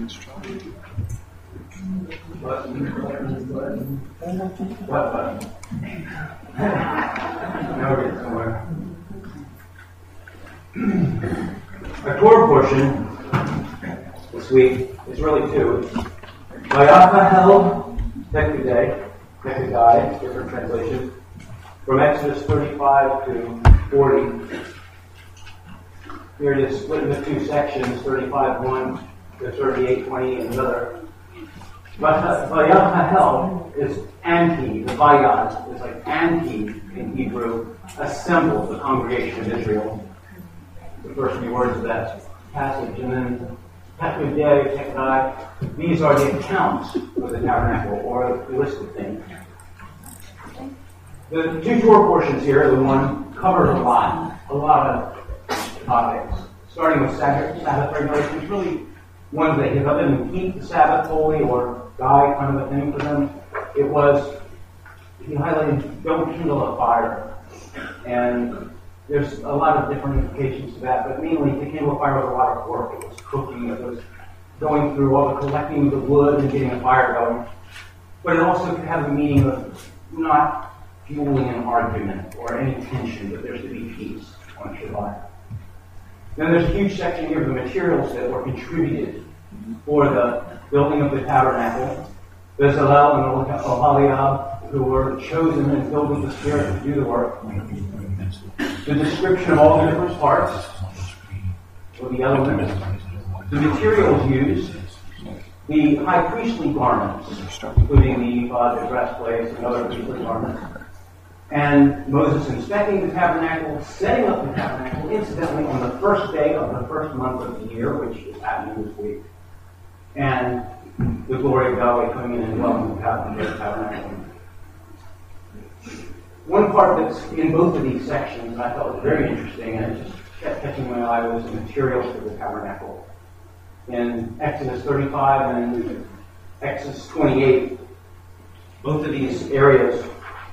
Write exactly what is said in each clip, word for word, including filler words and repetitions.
What button? Now we're getting somewhere. Our Torah portion this week is really two. Vayachahel Tekudei, Tekudai, different translation, from Exodus thirty-five to forty. Here it is split into two sections, thirty-five one to thirty-eight twenty, and another. Vayachahel is Anki, the Vayad is like Anki in Hebrew, assembled the congregation of Israel. The first few words of that passage. And then Tekudei, Tekudai, these are the accounts of the tabernacle, or the list of things. The two Torah portions here, the one covers a lot, a lot of topics. Starting with Sabbath, Sabbath regulations, really ones that if I didn't keep the Sabbath holy or die kind of a thing for them. It was, he highlighted, don't kindle a fire. And there's a lot of different implications to that, but mainly to kindle a fire was a lot of work. It was cooking, it was going through all the collecting the wood and getting a fire going. But it also could have the meaning of not fueling an argument or any tension, but there's to be peace on Shabbat. Then there's a huge section here of the materials that were contributed for the building of the tabernacle. Bezalel and Oholiab, who were chosen and filled with the Spirit to do the work. The description of all the different parts, or the elements. The materials used. The high priestly garments, including the ephod, the breastplates, and other priestly garments. And Moses inspecting the tabernacle, setting up the tabernacle, incidentally, on the first day of the first month of the year, which is happening this week. And the glory of Yahweh coming in and dwelling in the tabernacle. One part that's in both of these sections I thought was very interesting, and it just kept catching my eye, was the materials for the tabernacle. In Exodus thirty-five and Exodus twenty-eight, both of these areas.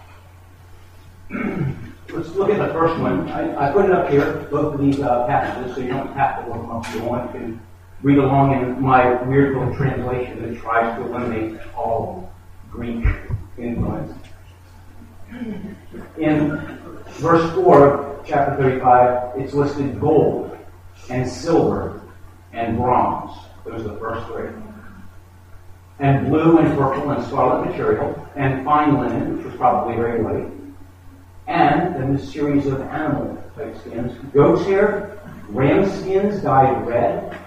Let's look at the first one. I, I put it up here, both of these uh, passages, so you don't have to look them up if you want. You can read along in my weird little translation that tries to eliminate all Greek influence. In verse four of chapter thirty-five, it's listed gold and silver and bronze. Those are the first three. And blue and purple and scarlet material, and fine linen, which was probably very light. And then a series of animal type skins. Goat's hair, ram skins dyed red,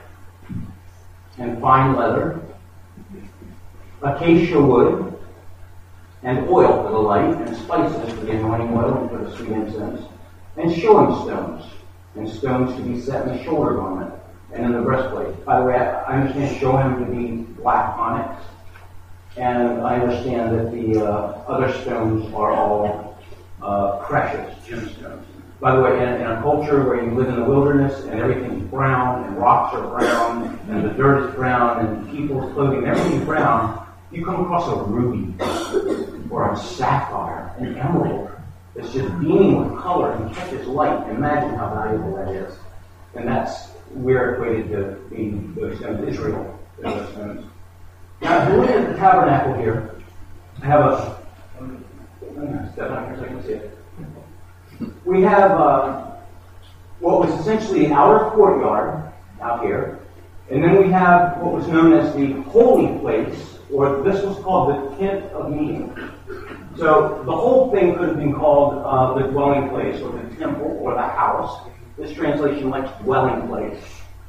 and fine leather. Acacia wood, and oil for the light, and spices for the anointing oil and for the sweet incense. And showing stones, and stones to be set in the shoulder garment, and in the breastplate. By the way, I understand showing to be black onyx, and I understand that the uh, other stones are all Uh, precious gemstones. By the way, in, in a culture where you live in the wilderness and everything's brown and rocks are brown and the dirt is brown and people's clothing, everything's brown, you come across a ruby or a sapphire, an emerald that's just beaming with color and catches light. Imagine how valuable that is. And that's we're equated to being those stones. Israel, those stones. Now, if you look at the tabernacle here, I have a Step on here so I can see it. We have uh, what was essentially an outer courtyard out here, and then we have what was known as the holy place, or this was called the tent of meeting. So the whole thing could have been called uh, the dwelling place, or the temple, or the house. This translation likes dwelling place.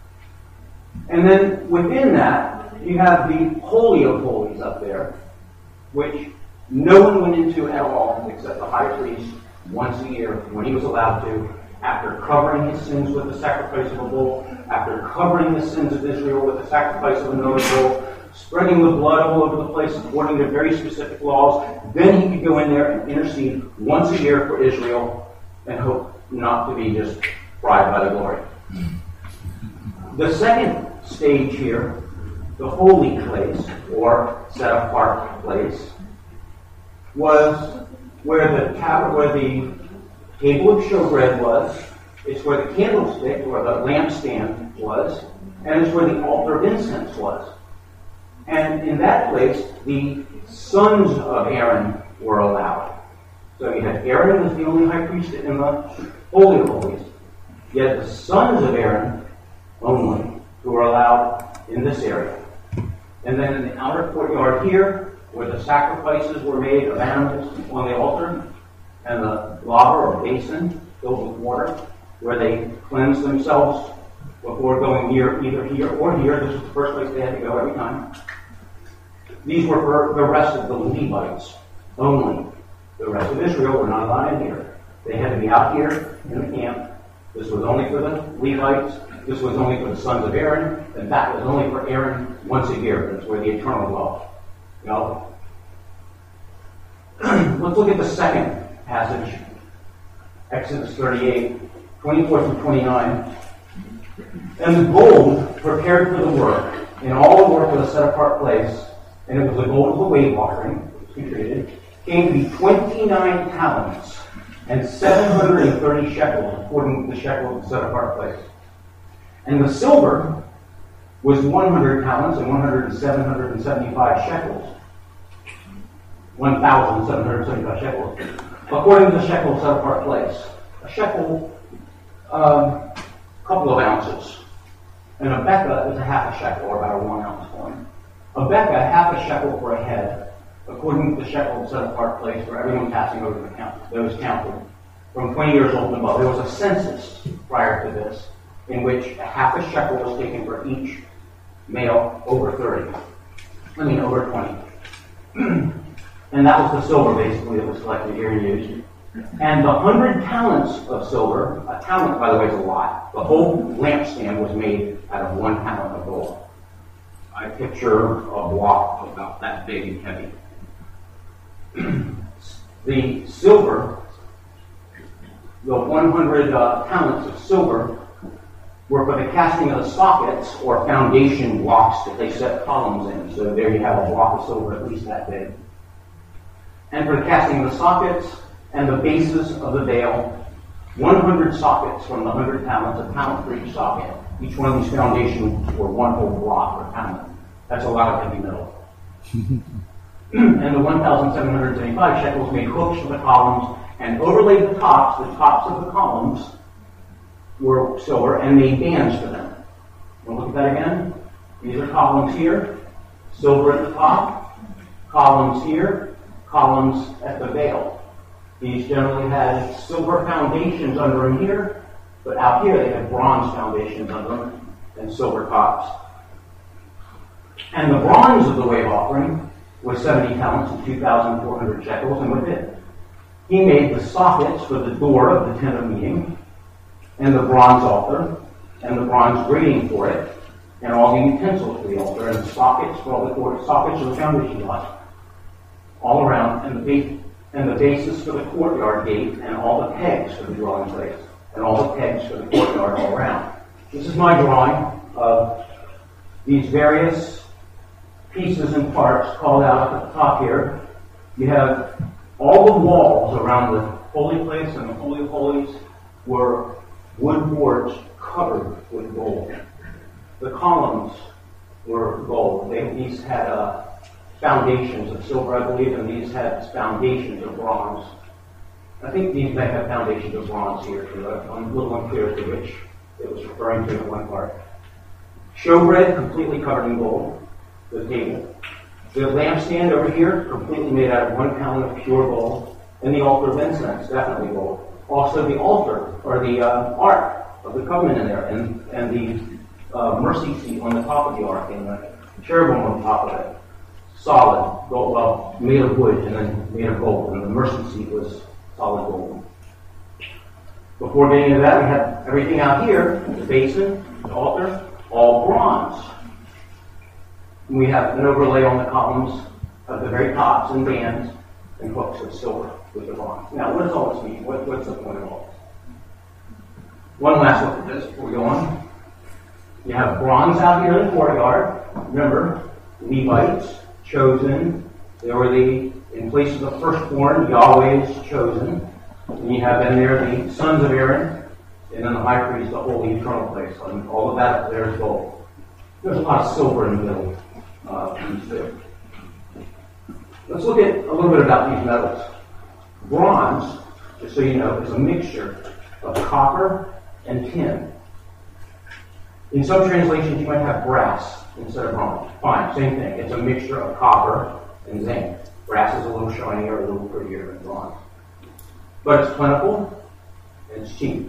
And then within that, you have the Holy of Holies up there, which no one went into at all except the high priest once a year when he was allowed to, after covering his sins with the sacrifice of a bull, after covering the sins of Israel with the sacrifice of another bull, spreading the blood all over the place according to very specific laws. Then he could go in there and intercede once a year for Israel and hope not to be just fried by the glory. The second stage here, the holy place, or set apart place, was where the tab- where the table of showbread was. It's where the candlestick or the lampstand was, and it's where the altar of incense was. And in that place, the sons of Aaron were allowed. So you had Aaron was the only high priest in the Holy of Holies. Yet the sons of Aaron only who were allowed in this area. And then in the outer courtyard here, where the sacrifices were made of animals on the altar, and the laver or basin filled with water, where they cleansed themselves before going near either here or here. This was the first place they had to go every time. These were for the rest of the Levites only. The rest of Israel were not allowed in here. They had to be out here in the camp. This was only for the Levites. This was only for the sons of Aaron. And that was only for Aaron once a year. That's where the eternal dwelt. You know? Let's look at the second passage. Exodus thirty-eight, twenty-four through twenty-nine. And the gold prepared for the work, and all the work was a set-apart place, and it was the gold of the wave offering, which we treated, came to be twenty-nine talents and seven hundred thirty shekels, according to the shekel of the set-apart place. And the silver was one hundred talents and one hundred seven hundred seventy-five shekels. one thousand seven hundred seventy-five shekels, according to the shekel set-apart place. A shekel, a um, couple of ounces. And a becca is a half a shekel, or about a one ounce coin. A becca, half a shekel for a head, according to the shekel set-apart place for everyone passing over the count. Those counted from twenty years old and above. There was a census prior to this, in which a half a shekel was taken for each male over thirty. I mean, over twenty. And that was the silver, basically, that was collected here and used. And the hundred talents of silver, a talent, by the way, is a lot. The whole lampstand was made out of one talent of gold. I picture a block about that big and heavy. The silver, the one hundred uh, talents of silver, were for the casting of the sockets or foundation blocks that they set columns in. So there you have a block of silver at least that big. And for the casting of the sockets and the bases of the veil, one hundred sockets from the one hundred talents, a talent for each socket. Each one of these foundations were one whole block or talent. That's a lot of heavy metal. And the one thousand seven hundred seventy-five shekels made hooks for the columns and overlaid the tops. The tops of the columns were silver and made bands for them. Want to look at that again? These are columns here, silver at the top, columns here, columns at the veil. These generally had silver foundations under them here, but out here they had bronze foundations under them and silver tops. And the bronze of the wave offering was seventy talents and two thousand four hundred shekels, and with it, he made the sockets for the door of the tent of meeting, and the bronze altar, and the bronze grating for it, and all the utensils for the altar, and the sockets for all the court, sockets of the foundation block, all around, and the base, and the bases for the courtyard gate, and all the pegs for the dwelling place, and all the pegs for the courtyard all around. This is my drawing of these various pieces and parts called out at the top here. You have all the walls around the holy place and the Holy of Holies were wood boards covered with gold. The columns were gold. They, these had uh, foundations of silver, I believe, and these had foundations of bronze. I think these may have foundations of bronze here, too. I'm a little unclear as to which it was referring to in one part. Showbread completely covered in gold. The table. The lampstand over here, completely made out of one pound of pure gold. And the altar of incense, definitely gold. Also the altar, or the uh, ark of the covenant in there, and, and the uh, mercy seat on the top of the ark, and the cherubim on top of it. Solid, gold, well, made of wood and then made of gold, and the mercy seat was solid gold. Before getting into that, we have everything out here, the basin, the altar, all bronze. We have an overlay on the columns of the very tops and bands and hooks of silver with the bronze. Now, what does all this mean? What, what's the point of all this? One last look at this before we go on. You have bronze out here in the courtyard. Remember, Levites, chosen. They were the, in place of the firstborn, Yahweh's chosen. And you have in there the sons of Aaron, and then the high priest, the holy eternal place. And all of that there is gold. There's a lot of silver in the middle. uh, piece there. Let's look at a little bit about these metals. Bronze, just so you know, is a mixture of copper and tin. In some translations, you might have brass instead of bronze. Fine, same thing. It's a mixture of copper and zinc. Brass is a little shinier, a little prettier than bronze. But it's plentiful and it's cheap.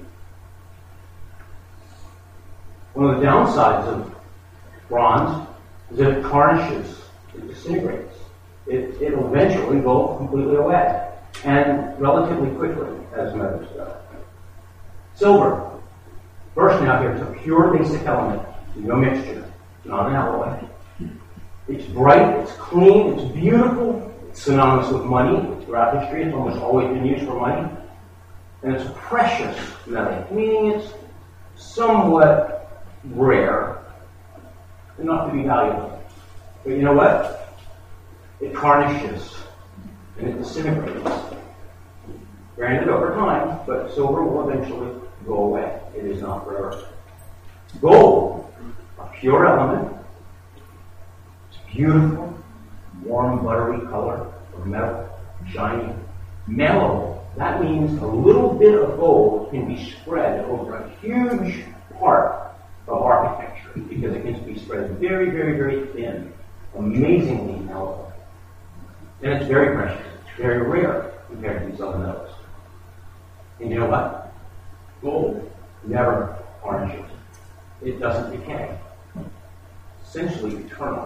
One of the downsides of bronze is that it tarnishes, it disintegrates. It, it'll eventually go completely away, and relatively quickly, as metals go. Silver. First now here, it's a pure basic element, no mixture, not an alloy. It's bright, it's clean, it's beautiful, it's synonymous with money. Throughout history, it's almost always been used for money. And it's a precious metal, meaning it's somewhat rare, enough to be valuable. But you know what? It tarnishes and it disintegrates. Granted, over time, but silver will eventually go away. It is not forever. Gold, a pure element. It's beautiful, warm, buttery color of metal, shiny, malleable. That means a little bit of gold can be spread over a huge part of architecture because it can be spread very, very, very thin, amazingly malleable. And it's very precious. It's very rare compared to these other metals. And you know what? Gold never tarnishes. It doesn't decay. It's essentially eternal.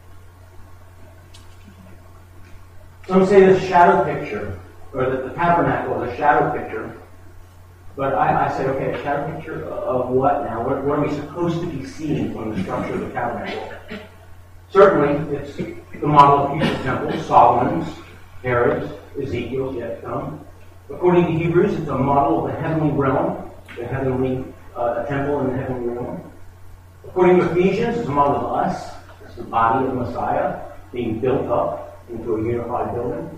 Some say the shadow picture, or that the tabernacle is a shadow picture. But I, I say, okay, a shadow picture of what now? What, what are we supposed to be seeing from the structure of the tabernacle? Certainly, it's the model of future temples, Solomon's, Herod's, Ezekiel's yet to come. According to Hebrews, it's a model of the heavenly realm, the heavenly uh, temple in the heavenly realm. According to Ephesians, it's a model of us. It's the body of Messiah being built up into a unified building.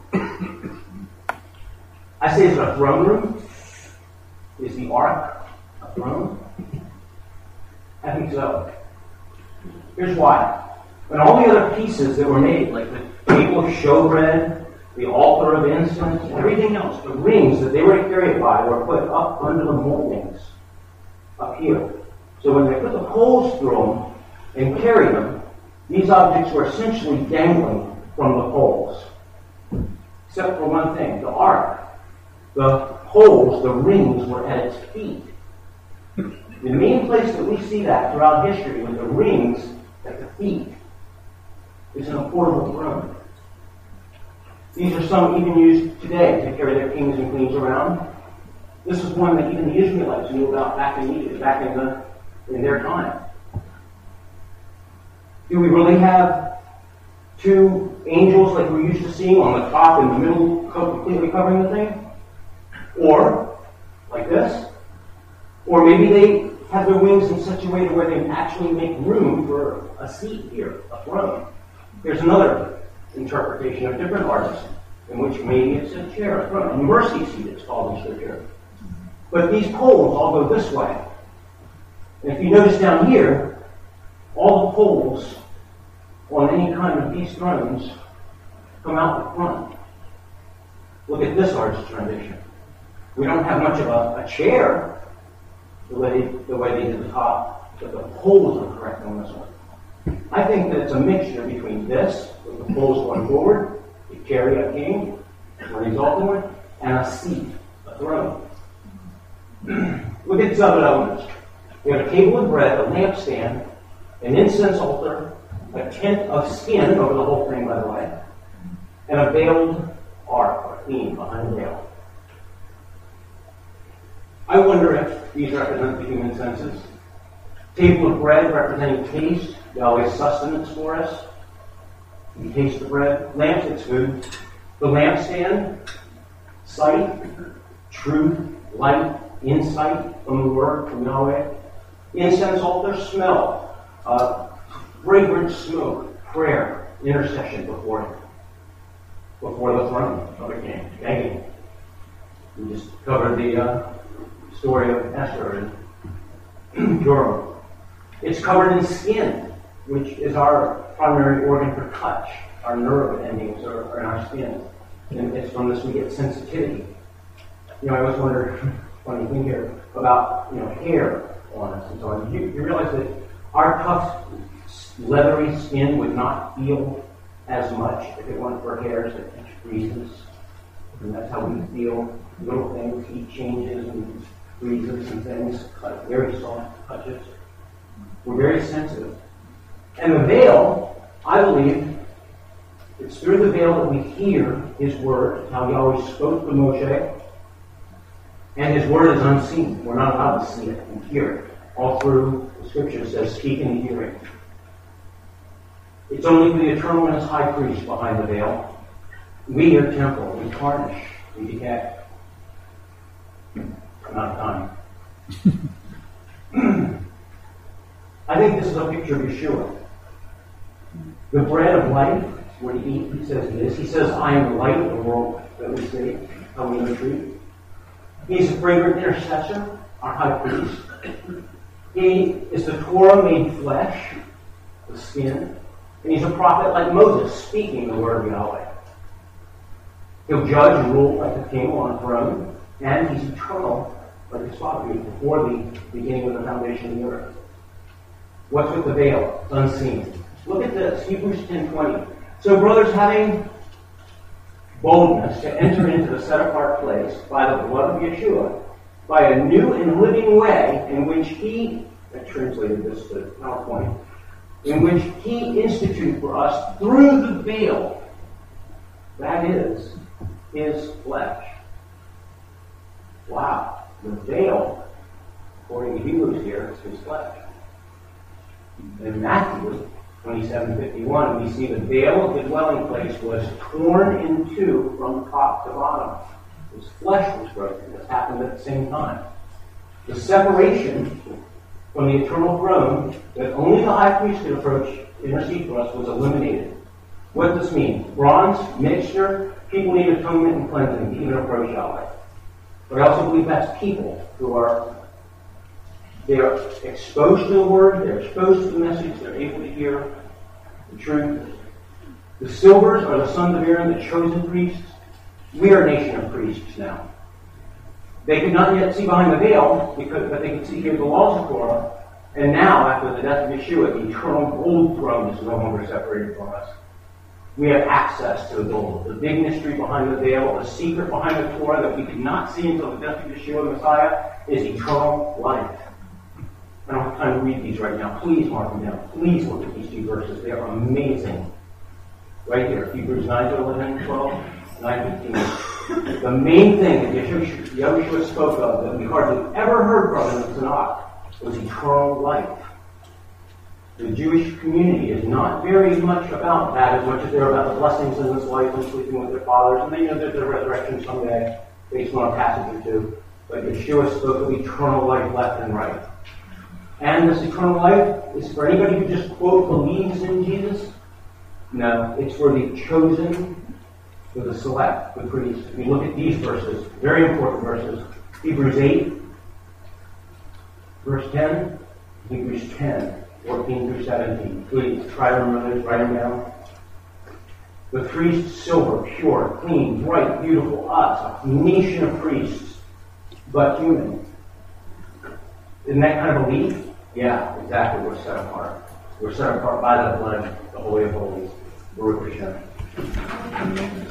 I say it's a throne room. Is the ark a throne? I think so. Here's why. When all the other pieces that were made, like the table of showbread, the altar of incense, everything else, the rings that they were to carry it by were put up under the moldings up here. So when they put the poles through them and carried them, these objects were essentially dangling from the poles. Except for one thing, the ark. The poles, the rings, were at its feet. The main place that we see that throughout history with the rings at the feet is an portable throne. These are some even used today to carry their kings and queens around. This is one that even the Israelites knew about back in Egypt, back in the in their time. Do we really have two angels like we're used to seeing on the top and the middle completely covering the thing? Or, like this. Or maybe they have their wings in such a way to where they actually make room for a seat here, a throne. There's another interpretation of different artists in which maybe it's a chair, a throne, a mercy seat it's called in Scripture. But these poles all go this way. And if you notice down here, all the poles on any kind of these thrones come out the front. Look at this artist's rendition. We don't have much of a, a chair the way, they, the way they did the top, but the poles are correct on this one. I think that it's a mixture between this, with the poles going forward, to carry a king, or an exalted one, and a seat, a throne. Look at these other elements. We have a table of bread, a lampstand, an incense altar, a tent of skin over the whole thing, by the way, and a veiled ark, or queen, behind the veil. I wonder if these represent the human senses. Table of bread representing taste, Yahweh's sustenance for us. You taste the bread. Lamp, it's food. The lampstand, sight, truth, light, insight from the Word, from Yahweh. Incense altar, smell, uh, fragrant smoke, prayer, intercession before Him, before the throne of the King, begging. We just covered the uh, story of Esther and Joram. It's covered in skin. which is our primary organ for touch. Our nerve endings are, are in our skin. And it's from this we get sensitivity. You know, I always wonder, funny thing here, about, you know, hair on us and so on. You, you realize that our tough, leathery skin would not feel as much if it weren't for hairs that catch breezes. And that's how we feel. Little things, heat changes and breezes and things, like very soft touches. We're very sensitive. And the veil, I believe, it's through the veil that we hear His Word, how He always spoke to Moshe. And His Word is unseen. We're not allowed to see it and hear it. All through the Scripture it says, speak and hear it. It's only the eternal and His high priest behind the veil. We are temporal. We tarnish. We decay. I'm not dying. I think this is a picture of Yeshua. The bread of life, when he eat, he says this. He says, I am the light of the world that we see, how we treat. He's a fragrant intercessor, our high priest. He is the Torah made flesh, the skin. And he's a prophet like Moses, speaking the word of Yahweh. He'll judge and rule like a king on a throne. And he's eternal, like his Father is, before the beginning of the foundation of the earth. What's with the veil? It's unseen. Look at this, Hebrews ten twenty. So, brothers, having boldness to enter into the set-apart place by the blood of Yeshua, by a new and living way in which He, I translated this to PowerPoint, in which He instituted for us through the veil, that is, His flesh. Wow, the veil, according to Hebrews here, is His flesh. In Matthew twenty-seven fifty-one, we see the veil of the dwelling place was torn in two from top to bottom. His flesh was broken. This happened at the same time. The separation from the eternal throne that only the high priest could approach, intercede for us, was eliminated. What does this mean? Bronze, mixture, people need atonement and cleansing to even approach Yahweh. But I also believe that's people who are They are exposed to the Word, they're exposed to the message, they're able to hear the truth. The silvers are the sons of Aaron, the chosen priests. We are a nation of priests now. They could not yet see behind the veil, because, but they could see here the laws of Torah. And now, after the death of Yeshua, the eternal gold throne is no longer separated from us. We have access to the gold, the big mystery behind the veil, the secret behind the Torah that we could not see until the death of Yeshua, the Messiah, is eternal life. I don't have time to read these right now. Please mark them down. Please look at these two verses. They are amazing. Right here, Hebrews nine to eleven, twelve, nine fifteen. The main thing that Yeshua, Yeshua spoke of that we hardly ever heard from in the Tanakh was eternal life. The Jewish community is not very much about that as much as they're about the blessings in this life and sleeping with their fathers. And they know there's a resurrection someday based on a passage or two. But Yeshua spoke of eternal life left and right. And this eternal life is for anybody who just, quote, believes in Jesus? No, it's for the chosen, for the select, the priests. If you look at these verses, very important verses. Hebrews eight, verse ten, Hebrews ten, fourteen through seventeen. Please try to remember this, write them down. The priests, silver, pure, clean, bright, beautiful, us, a nation of priests, but human. Isn't that kind of belief? Yeah, exactly. We're set apart. We're set apart by the blood, the Holy of Holies. Baruch Hashem.